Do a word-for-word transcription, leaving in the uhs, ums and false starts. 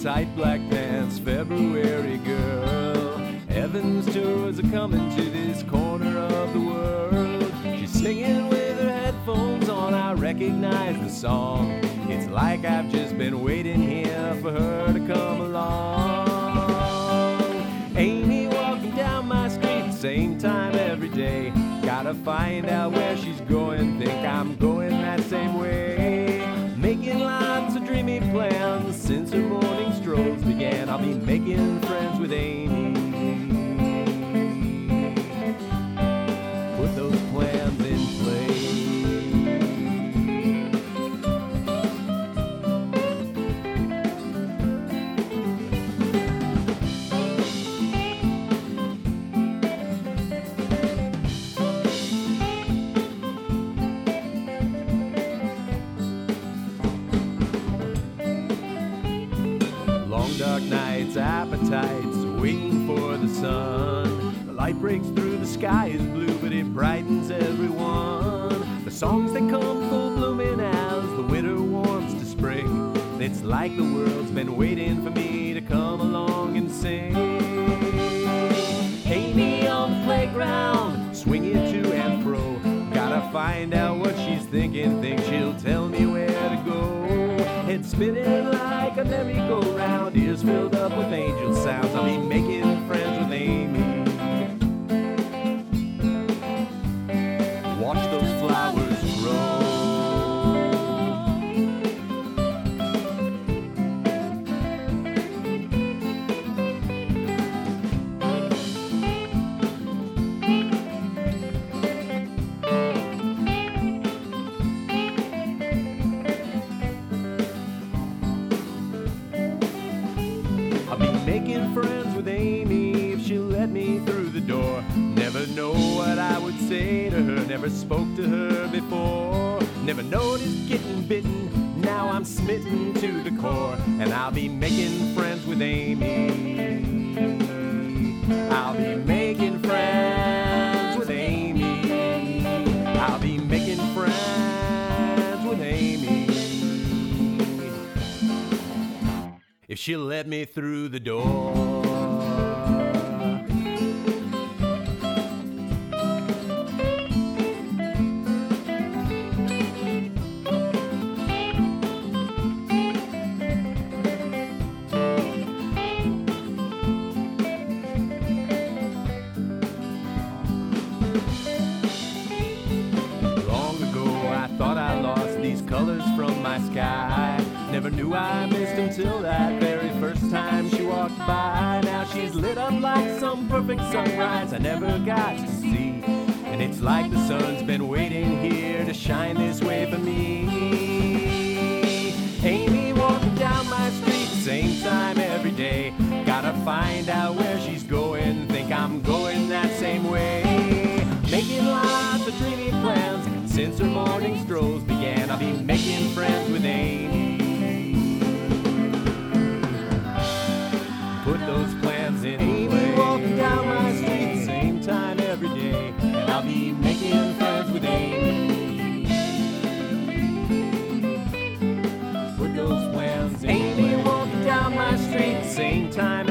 tight black pants, February girl. Evans tours are coming to this corner of the world. She's singing with her headphones on, I recognize the song. It's like I've just been waiting here for her to come along. Amy walking down my street, same time every day. Gotta find out where she's going, think I'm going that same way. Making lots of dreamy plans since her morning strolls began. I'll be making friends with Amy. Put those plans in play. Dark nights, appetites, waiting for the sun. The light breaks through, the sky is blue, but it brightens everyone. The songs that come full blooming as the winter warms to spring. It's like the world's been waiting for me to come along and sing. Amy on the playground, swinging to and fro. Gotta find out what she's thinking, think she'll tell me where to go. Head spinning like a merry-go-round, ears filled up with angel sounds. I'll be making friends with Amy. Watch those flowers grow. Making friends with Amy if she'll let me through the door. Never know what I would say to her, never spoke to her before. Never noticed getting bitten, now I'm smitten to the core. And I'll be making friends with Amy. I'll be making friends with Amy. I'll be making friends with Amy. If she'll let me through the door. Long ago I thought I lost these colors from my sky. Never knew I missed them till that very first time she walked by. Now she's lit up like some perfect sunrise I never got to see. And it's like the sun's been waiting here to shine this way for me. Amy walking down my street, same time every day. Gotta find out where she's going, think I'm going that same way. Making lots of dreamy plans since her morning strolls began. I'll be making friends with Amy. Put those plans in Amy play. Walking down my street, same time every day. And I'll be making friends with Amy. Put those plans in Amy play. Walking down my street, same time